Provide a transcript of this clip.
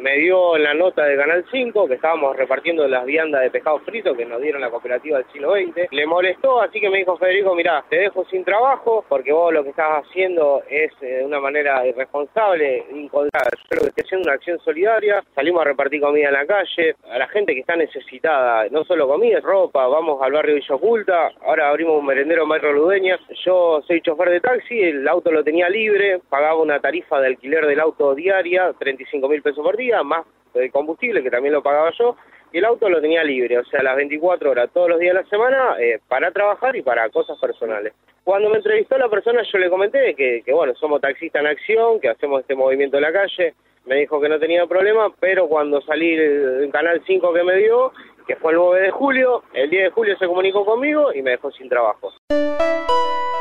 me dio en la nota de Canal 5 que estábamos repartiendo las viandas de pescado frito que nos dieron la cooperativa del siglo XX. Le molestó, así que me dijo: Federico, mirá, te dejo sin trabajo porque vos lo que estás haciendo es de una manera irresponsable, incontrolada. Yo lo que estoy haciendo es una acción solidaria, salimos a repartir comida en la calle, a la gente que está necesitada, no solo comida, ropa, vamos al barrio Villa Oculta, ahora abrimos un merendero en Barrio Ludeña. Yo soy chofer de taxi, el auto lo tenía libre, pagaba una tarifa de alquiler del auto diaria, 35.000 pesos por día, más de combustible, que también lo pagaba yo, y el auto lo tenía libre, o sea, las 24 horas, todos los días de la semana, para trabajar y para cosas personales. Cuando me entrevistó la persona, yo le comenté que bueno, somos taxistas en acción, que hacemos este movimiento en la calle. Me dijo que no tenía problema, pero cuando salí en Canal 5 que me dio, que fue el 9 de julio, el 10 de julio se comunicó conmigo y me dejó sin trabajo.